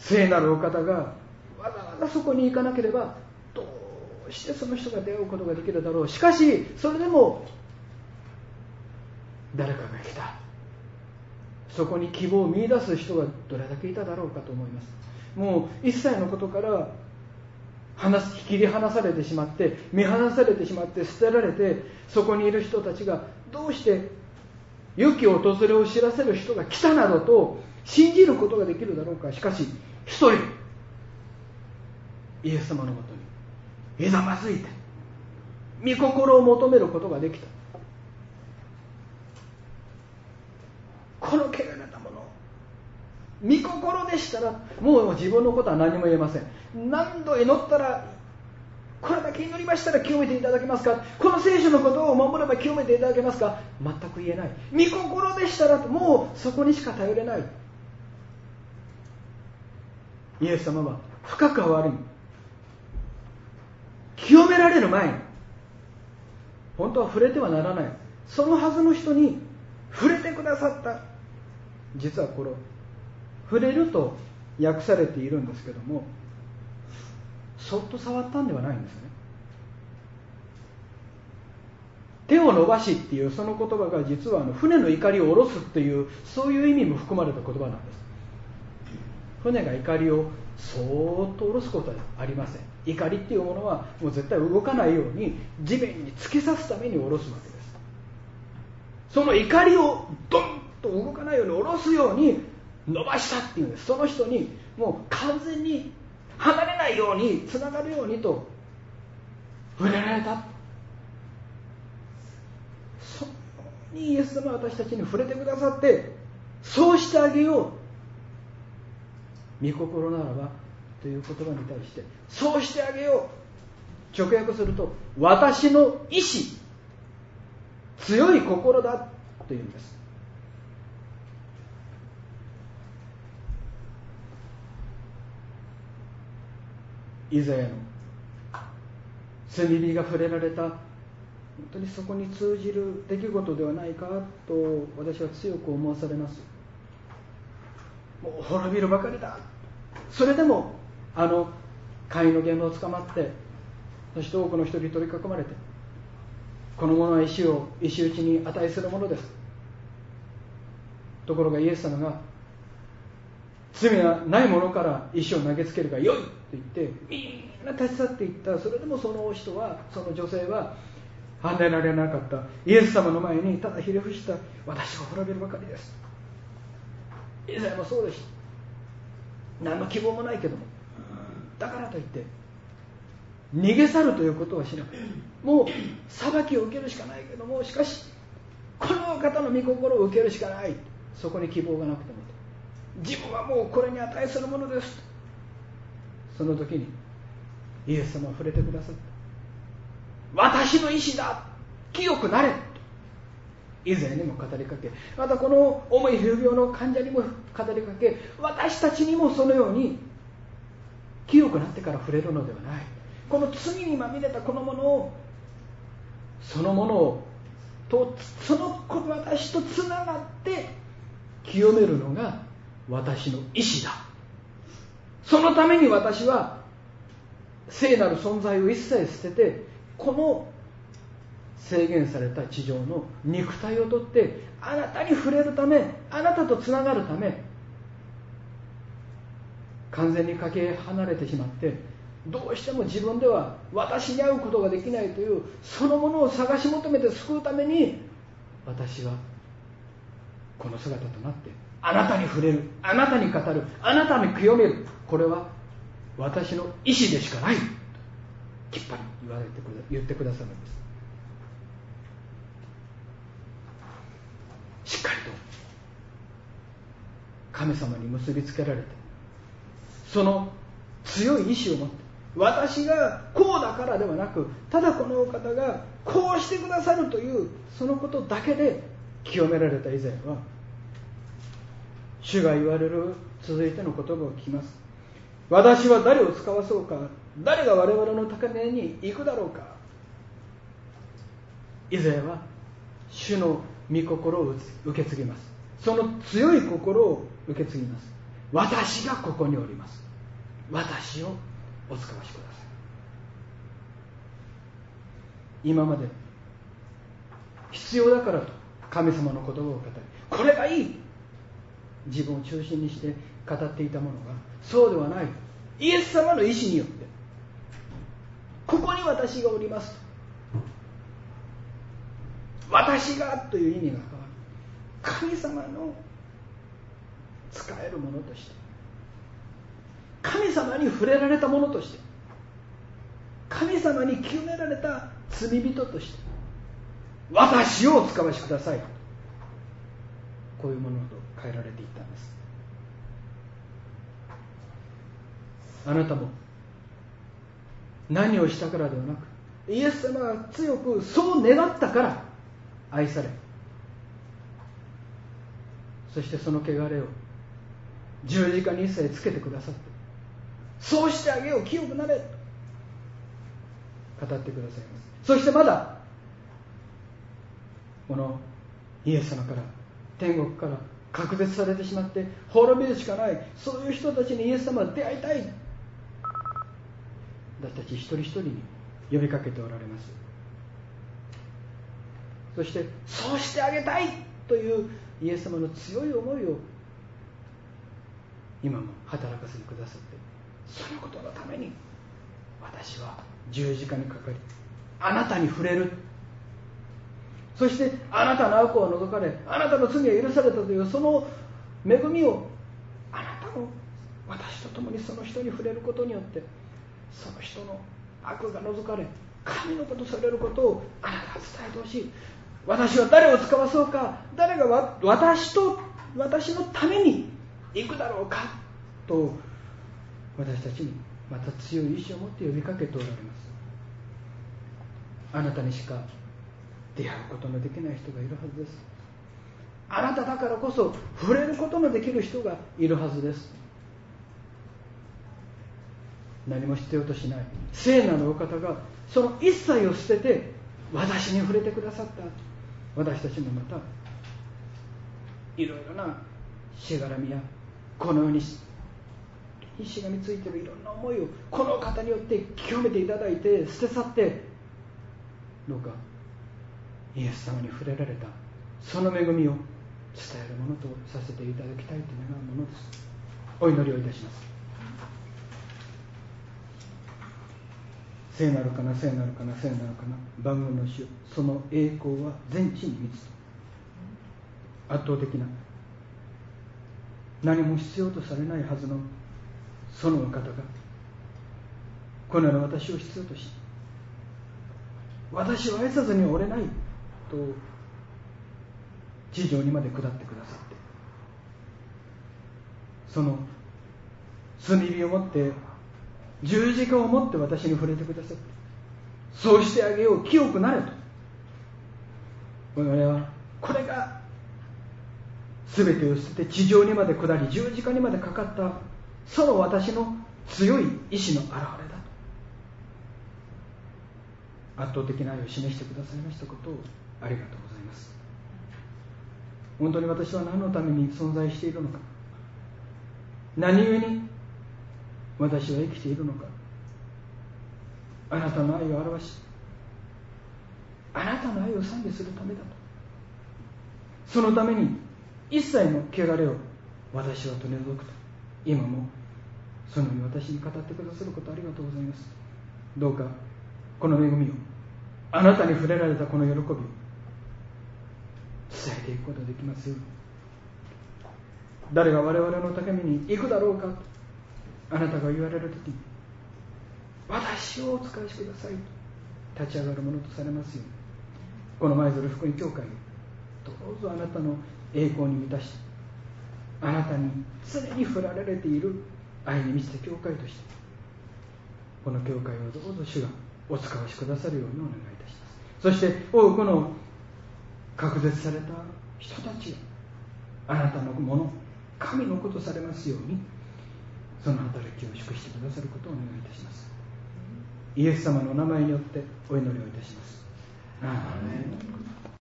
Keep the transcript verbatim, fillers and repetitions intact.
聖なるお方がわざわざそこに行かなければどうしてその人が出会うことができるだろう。しかしそれでも誰かが来た。そこに希望を見出す人がどれだけいただろうかと思います。もう一切のことから話す切り離されてしまって、見放されてしまって、捨てられて、そこにいる人たちがどうして良き訪れを知らせる人が来たなどと信じることができるだろうか。しかし一人イエス様のもとにひざまずいて御心を求めることができた。この汚れたもの、御心でしたらもう自分のことは何も言えません。何度祈ったら、これだけ祈りましたら清めていただけますか、この聖書のことを守れば清めていただけますか、全く言えない。御心でしたらもうそこにしか頼れない。イエス様は深く憐れみ、清められる前に、本当は触れてはならないそのはずの人に触れてくださった。実はこれ触れると訳されているんですけども、そっと触ったんではないんですね。手を伸ばしっていうその言葉が実はあの船の怒りを下ろすっていうそういう意味も含まれた言葉なんです。船が怒りをそーっと下ろすことはありません。怒りっていうものはもう絶対動かないように地面に突き刺すために下ろすわけです。その怒りをドンと動かないように下ろすように伸ばしたっていうんです。その人にもう完全に離れないようにつながるようにと触れられた。そのようにイエス様は私たちに触れてくださって、そうしてあげよう、御心ならばという言葉に対してそうしてあげよう、直訳すると私の意志、強い心だというんです。イザヤの罪火が触れられた、本当にそこに通じる出来事ではないかと私は強く思わされます。もう滅びるばかりだ。それでもあの飼いの現場を捕まって、そして多くの人に取り囲まれて、この者は石を石打ちに値するものです。ところがイエス様が罪はない者から石を投げつけるがよいと言ってみんな立ち去っていった。それでもその人は、その女性は離れられなかった。イエス様の前にただひれ伏した。私は滅びるばかりです。イザヤもそうでした。何の希望もないけども、だからといって逃げ去るということはしなくて、もう裁きを受けるしかないけども、しかしこの方の御心を受けるしかない。そこに希望がなくても、自分はもうこれに値するものです。その時にイエス様は触れてくださった。私の意志だ、清くなれと以前にも語りかけ、またこの重い風病の患者にも語りかけ、私たちにもそのように清くなってから触れるのではない。この罪にまみれたこのものを、そのものをとその私とつながって清めるのが私の意志だ。そのために私は聖なる存在を一切捨てて、この制限された地上の肉体をとってあなたに触れるため、あなたとつながるため、完全にかけ離れてしまって、どうしても自分では私に会うことができないというそのものを探し求めて救うために、私はこの姿となってあなたに触れる、あなたに語る、あなたに清める。これは私の意志でしかないときっぱり言われてくだ言ってくださるんです。しっかりと神様に結びつけられて、その強い意志を持って、私がこうだからではなく、ただこのお方がこうしてくださるというそのことだけで清められた以前は、主が言われる続いての言葉を聞きます。私は誰を使わそうか、誰が我々の高値に行くだろうか。イザヤは主の御心を受け継ぎます。その強い心を受け継ぎます。 私がここにおります。私をお使わしください。今まで必要だからと神様の言葉を語り、これがいい、自分を中心にして語っていたものがそうではない、イエス様の意志によってここに私がおりますと、私がという意味が変わる。神様の使えるものとして、神様に触れられたものとして、神様に清められた罪人として、私をお使わしください、こういうものと変えられていったんです。あなたも何をしたからではなく、イエス様が強くそう願ったから愛され、そしてその汚れを十字架に一切つけてくださって、そうしてあげよう、清くなれと語ってくださいます。そしてまだこのイエス様から天国から隔絶されてしまって滅びるしかない、そういう人たちにイエス様は出会いたい、私たち一人一人に呼びかけておられます。そしてそうしてあげたいというイエス様の強い思いを今も働かせてくださって、そのことのために私は十字架にかかり、あなたに触れる、そしてあなたの悪を除かれ、あなたの罪は許されたというその恵みを、あなたも私と共にその人に触れることによって、その人の悪が除かれ、神のことされることをあなたは伝えてほしい。私は誰を使わそうか、誰がわ私と私のために行くだろうかと、私たちにまた強い意志を持って呼びかけておられます。あなたにしか出会うことのできない人がいるはずです。あなただからこそ触れることのできる人がいるはずです。何も必要としない聖なるお方がその一切を捨てて私に触れてくださった。私たちもまたいろいろなしがらみや、このようにしがみついているいろんな思いをこの方によって清めていただいて捨て去って、どうかイエス様に触れられたその恵みを伝えるものとさせていただきたいと願うものです。お祈りをいたします。聖なるかな、聖なるかな、聖なるかな、万軍の主、その栄光は全地に満つと、圧倒的な、何も必要とされないはずのそのお方がこのような私を必要とし、私を愛さずにはおれないと地上にまで下ってくださって、その炭火を持って十字架を持って私に触れてくださって、そうしてあげよう、清くなれと。我々はこれが全てを捨てて地上にまで下り十字架にまでかかったその私の強い意志の表れだと、圧倒的な愛を示してくださいましたことをありがとうございます。本当に私は何のために存在しているのか、何故に私は生きているのか、あなたの愛を表し、あなたの愛を賛美するためだと、そのために一切の汚れを私は取り除くと、今もそのように私に語ってくださることありがとうございます。どうかこの恵みを、あなたに触れられたこの喜びを伝えていくことができますように。誰が我々のために行くだろうかとあなたが言われるときに、私をお使いしくださいと立ち上がるものとされますように、この舞鶴福音教会をどうぞあなたの栄光に満たし、あなたに常に振られている愛に満ちた教会として、この教会をどうぞ主がお使わしくださるようにお願いいたします。そして多くの隔絶された人たちがあなたのもの、神のことされますように、その働きを祝してくださることをお願いいたします。イエス様のお名前によってお祈りをいたします。アーメン。